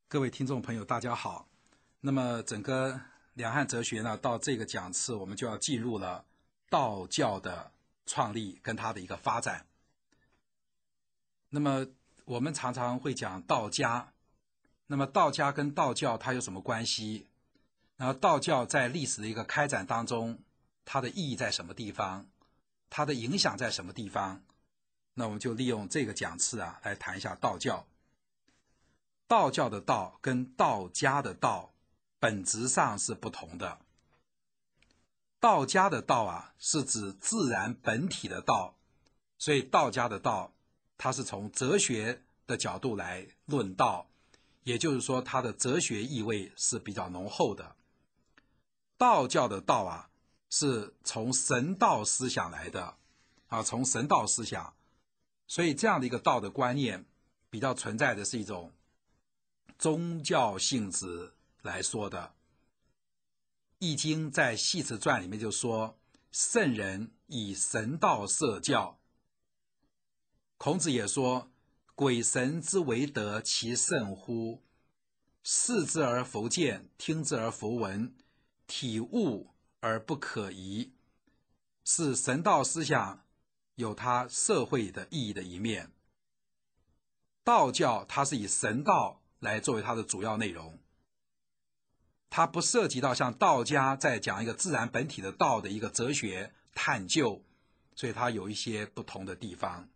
各位听众朋友，大家好。那么整个两汉哲学呢，到这个讲次，我们就要进入了道教的创立跟它的一个发展。那么我们常常会讲道家，那么道家跟道教它有什么关系？然后道教在历史的一个开展当中，它的意义在什么地方？它的影响在什么地方？那我们就利用这个讲次来谈一下道教。道教的道跟道家的道本质上是不同的。道家的道是指自然本体的道，所以道家的道它是从哲学的角度来论道，也就是说它的哲学意味是比较浓厚的。道教的道是从神道思想来的从神道思想，所以这样的一个道的观念比较存在的是一种宗教性质来说的。易经在系辞传里面就说，圣人以神道设教。孔子也说，鬼神之为德，其甚乎？视之而弗见，听之而弗闻，体悟而不可疑。是神道思想有它社会的意义的一面。道教它是以神道来作为它的主要内容，它不涉及到像道家在讲一个自然本体的道的一个哲学探究，所以它有一些不同的地方。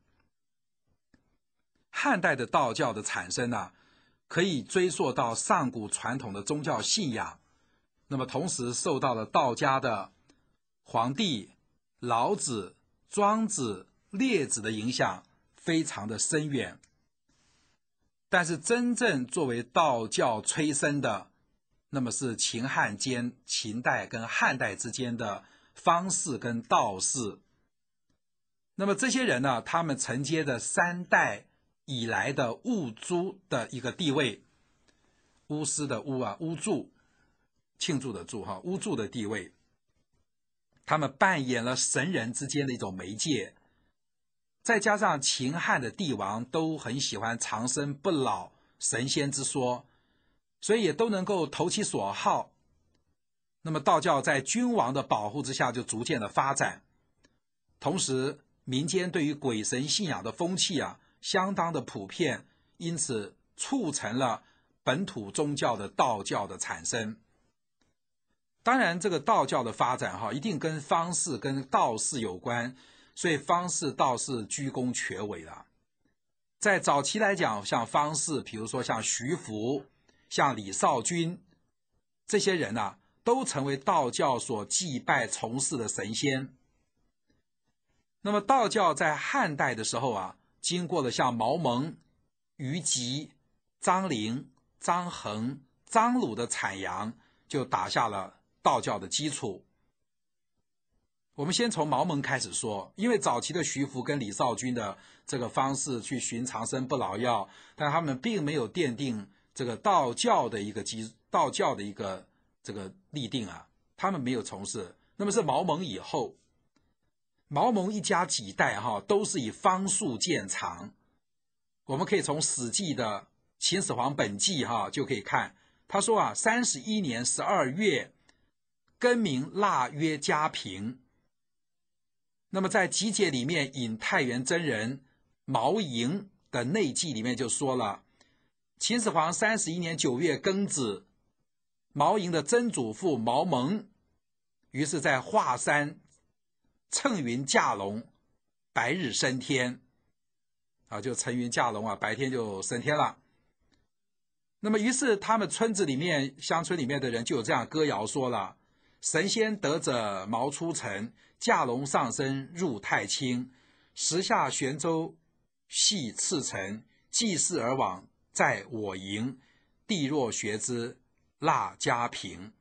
汉代的道教的产生可以追溯到上古传统的宗教信仰，那么同时受到了道家的黄帝、老子、庄子、列子的影响非常的深远。但是真正作为道教催生的，那么是秦汉间，秦代跟汉代之间的方士跟道士。那么这些人呢，他们承接着3代以来的巫祝的一个地位，巫师的巫巫祝，庆祝的祝巫祝的地位，他们扮演了神人之间的一种媒介。再加上秦汉的帝王都很喜欢长生不老神仙之说，所以也都能够投其所好。那么道教在君王的保护之下就逐渐的发展，同时民间对于鬼神信仰的风气相当的普遍，因此促成了本土宗教的道教的产生。当然这个道教的发展一定跟方士跟道士有关，所以方士道士居功厥伟了。在早期来讲，像方士，比如说像徐福、像李少君，这些人都成为道教所祭拜从事的神仙。那么道教在汉代的时候经过了像毛蒙、虞吉、张陵、张衡、张鲁的阐扬，就打下了道教的基础。我们先从毛蒙开始说，因为早期的徐福跟李少君的这个方式去寻长生不老药，但他们并没有奠定这个道教的一个这个立定他们没有从事。那么是毛蒙以后，毛蒙一家几代都是以方术见长。我们可以从史记的秦始皇本纪就可以看，他说31年12月，更名腊曰嘉平。那么在集解里面引太原真人毛莹的内记里面就说了，秦始皇31年9月庚子，毛莹的曾祖父毛蒙于是在华山乘云驾龙，白日升天就乘云驾龙白天就升天了。那么于是他们村子里面乡村里面的人就有这样歌谣说了，神仙得者毛出尘，驾龙上升入太清，时下玄州系赤城，祭祀而往在我营，地若学之腊嘉平。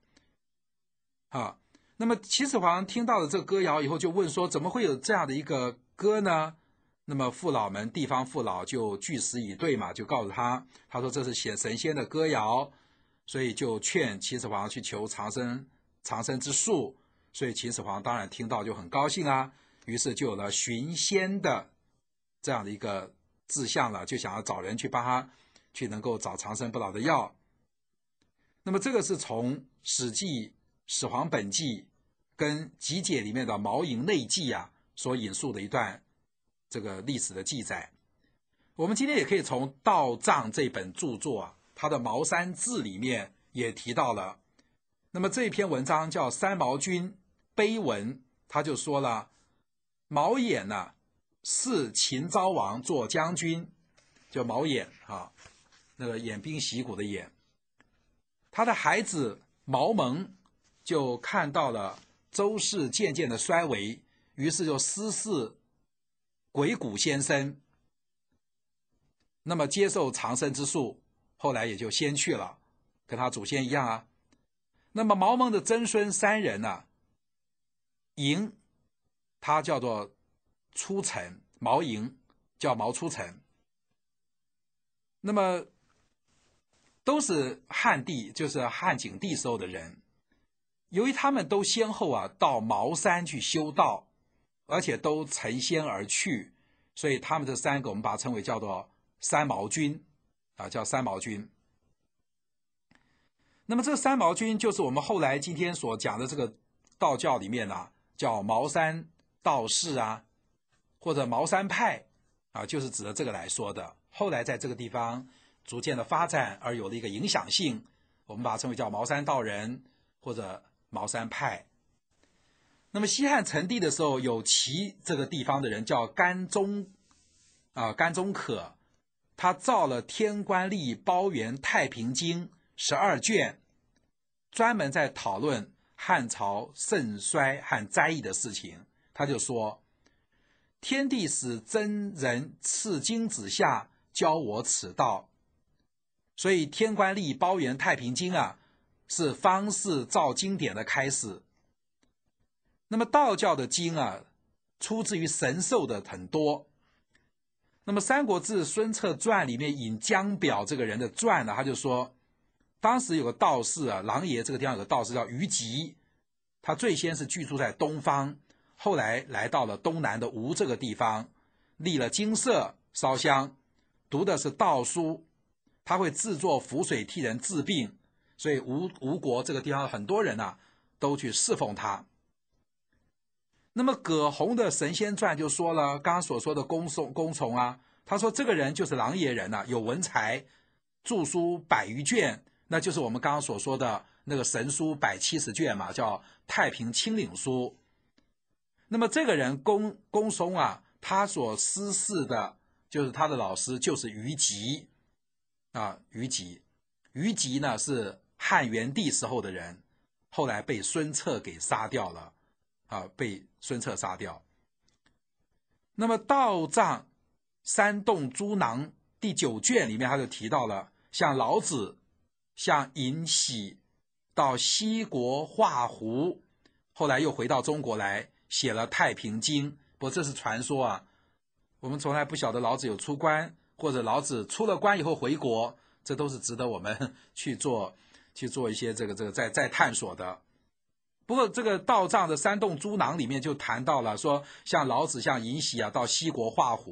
那么秦始皇听到了这个歌谣以后就问说，怎么会有这样的一个歌呢？那么父老们地方父老就据实以对嘛，就告诉他说这是写神仙的歌谣，所以就劝秦始皇去求长生之术。所以秦始皇当然听到就很高兴于是就有了寻仙的这样的一个志向了，就想要找人去帮他去能够找长生不老的药。 那么这个是从《史记·始皇本纪》跟《集解》里面的《毛营内记》所引述的一段这个历史的记载。我们今天也可以从道藏这本著作它的《茅山志》里面也提到了。那么这篇文章叫《三毛君碑文》，他就说了，毛衍是秦昭王做将军，叫毛衍那个偃兵息鼓的偃。他的孩子毛蒙就看到了周氏渐渐的衰微，于是就私事鬼谷先生，那么接受长生之术，后来也就仙去了，跟他祖先一样那么毛蒙的曾孙3人嬴他叫做出城，毛嬴叫毛出城，那么都是汉地，就是汉景帝时候的人。由于他们都先后到茅山去修道，而且都成仙而去，所以他们这3个我们把它称为叫做三毛君叫三毛君。那么这个三毛君就是我们后来今天所讲的这个道教里面叫茅山道士或者茅山派就是指的这个来说的。后来在这个地方逐渐的发展而有了一个影响性，我们把它称为叫茅山道人或者茅山派。那么西汉成帝的时候，有其这个地方的人叫甘忠可，他造了《天官历包元太平经》12卷，专门在讨论汉朝盛衰和灾异的事情。他就说，天帝使真人赐经子下，教我此道。所以《天官历包元太平经》是方士造经典的开始。那么道教的经出自于神兽的很多。那么《三国志·孙策传》里面引姜表这个人的传他就说，当时有个道士琅琊这个地方有个道士叫虞吉，他最先是居住在东方，后来来到了东南的吴这个地方，立了精舍，烧香，读的是道书，他会制作符水替人治病，所以吴国这个地方很多人都去侍奉他。那么葛洪的神仙传就说了，刚刚所说的公从他说这个人就是琅琊人有文才，著书100余卷，那就是我们刚刚所说的那个神书170卷叫太平清领书。那么这个人公松他所师事的就是他的老师就是虞吉虞吉呢是汉元帝时候的人，后来被孙策给杀掉了被孙策杀掉。那么道藏山洞诸囊第9卷里面他就提到了，像老子，像尹喜到西国画胡，后来又回到中国来写了《太平经》。不过这是传说我们从来不晓得老子有出关，或者老子出了关以后回国，这都是值得我们去做一些这个在探索的。不过这个道藏的山洞诸囊里面就谈到了说，像老子像尹喜到西国画胡